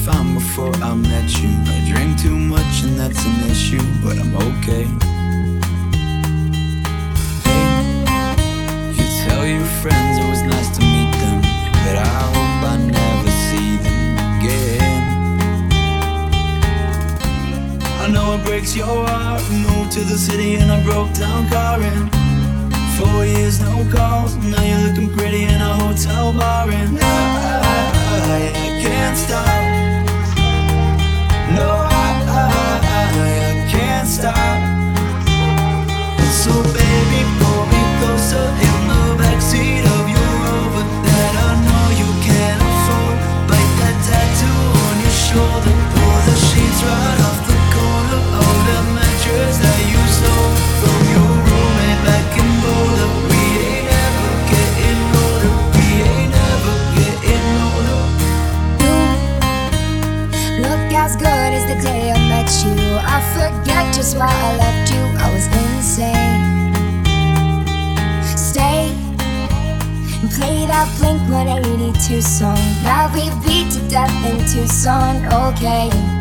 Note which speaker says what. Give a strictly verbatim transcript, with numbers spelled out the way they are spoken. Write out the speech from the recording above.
Speaker 1: fine before I met you. I drink too much and that's an issue, but I'm okay. Hey, you tell your friends it was nice to meet them, but I hope I never see them again. I know it breaks your heart. Moved to the city and I broke down car in four years, no calls. Now you're looking pretty in a hotel bar, and I, I, I can't stop. No, I, I, I can't stop. So baby, pull me closer in the backseat of your Rover that I know you can't afford. Bite that tattoo on your shoulder. Pull the sheets right off the corner of that mattress that you stole from your roommate back in Boulder. We ain't ever getting older. We ain't ever getting older.
Speaker 2: You look as good as the day I met you. I forget just why I left you. I was insane. Stay and play that Blink one eighty-two song. Now we beat to death in Tucson, okay.